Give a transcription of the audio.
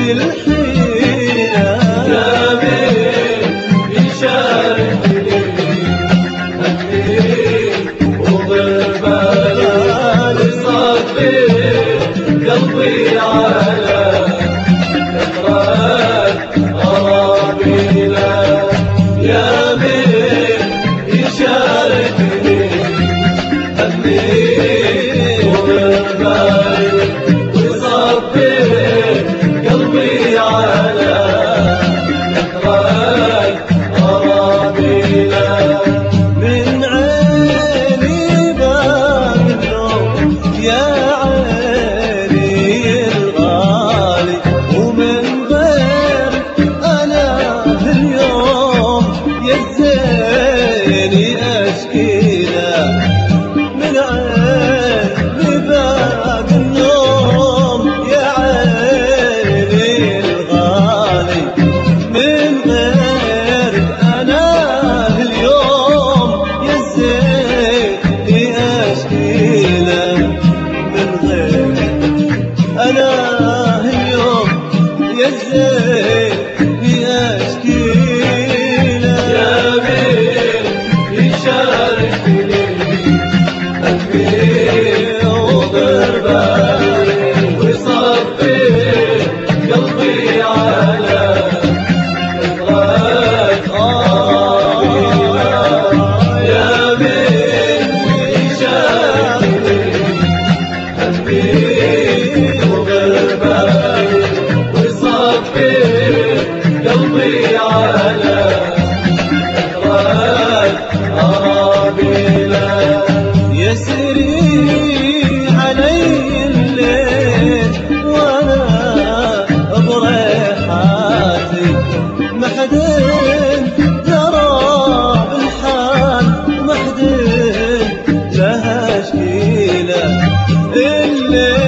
الحيرة يا مين يشاركني همي وغربالي ويصفي قلبي على ذكرك أراضينا يا مين يشاركني همي وغربالي ويصفي قلبي على ذكرك أراضينا من عيني باب النوم يا عيني الغالي ومن غير أنا اليوم يا زيني أشكيله من عيني باب النوم يا عيني الغالي من غير أنا اليوم يا زيني أشكيله من غير أنا اليوم يا زيني أشكيله يا مين يشاركني همي وغربالي ويصفي قلبي على ذكرك يا مين يشاركني همي وغربالي ويصفي قلبي على ذكرك أراضينا يسري علي الليل وانا بريحاتي ما حد درى بالحال ما حد لها شكيله الليل